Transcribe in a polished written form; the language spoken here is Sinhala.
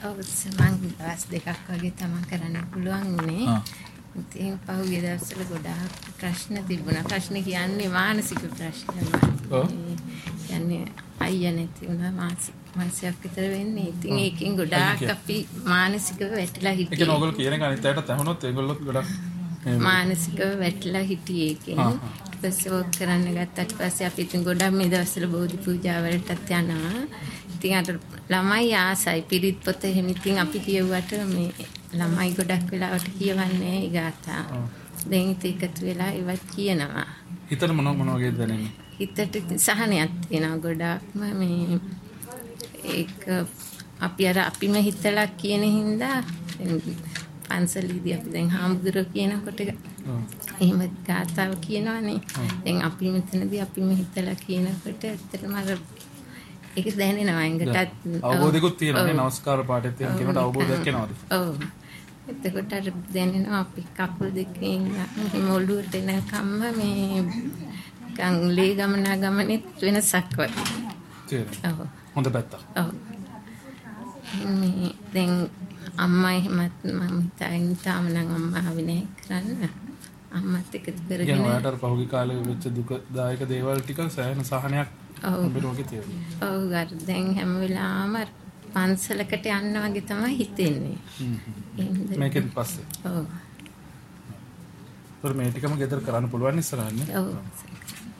ඔව් මං දවස් දෙකක් වගේ තමයි කරන්න පුළුවන් උනේ. ඉතින් පහුගිය දවස්වල ගොඩාක් ප්‍රශ්න තිබුණා. ප්‍රශ්න කියන්නේ මානසික ප්‍රශ්න. කියන්නේ අයියා නැති වුණා මාසයක් විතර වෙන්නේ. ඉතින් ඒකෙන් ගොඩාක් අපි මානසිකව වැටලා හිටියේ. ඒ කියන්නේ ඔයගොල්ලෝ කියන එක අනිත් අයට තහනොත් ඒගොල්ලෝ ගොඩක් මානසිකව වැටලා හිටියේ ඒකෙන්. ඊපස්සේ වොක් කරන්න ගත්තට පස්සේ අපි ඉතින් ගොඩක් මේ දවස්වල බෝධි පූජා වලටත් යනවා. ඉතින් අර ළමයි ආසයි පිරිත් පොත එහෙම ඉතින් අපි කියුවට මේ ළමයි ගොඩක් වෙලාවට කියවන්නේ ඒ ගාථා. දැන් ඉතින් එකතු වෙලා ඒවත් කියනවා. හිතට මොන වගේද දැනෙන්නේ? හිතට සහනයක් තියෙනවා ගොඩාක්ම මේ ඒක අපිම හිතලා කියන හින්දා පන්සලීදී අපි දැන් හාමුදුරුවෝ කියනකොට එහෙම ගාථාව කියනවනේ. දැන් අපි මෙතනදී අපිම හිතලා කියනකොට ඇත්තටම අර ඒක දැනෙනවා එංගටත් අවබෝධයකුත් තියෙනවා. නමස්කාර පාඩේත් තියෙන කෙනෙකුට අවබෝධයක් එනවාද? ඔව්. එතකොට අර දැනෙනවා අපි කකුල් දෙකෙන් මොළුවට එනකම්ම මේ ගම්ලේ ගමනෙත් වෙනසක් වගේ. තියෙනවා. ඔව්. හොඳ පැත්ත. ඔව්. මේ දැන් අම්මා එහෙමත් මම හිතන්නේ තාම නම් අම්මා ආවේ නැහැ කරන්න. අම්මත් එකතු කරගෙන කියන ඔයාලට පහුගිය කාලේ වෙච්ච දුකදායක දේවල් ටික සෑහෙන සහනයක් හම්බෙන්න වගේ තියෙනවා. ඔව් අර දැන් හැම වෙලාවම පන්සලකට යන්න වගේ තමයි හිතෙන්නේ. මේකෙන් පස්සේ. ඔව්. මේ ටිකම ගෙදර කරන්න පුළුවන් ඉස්සරහන්නේ. ඔව්.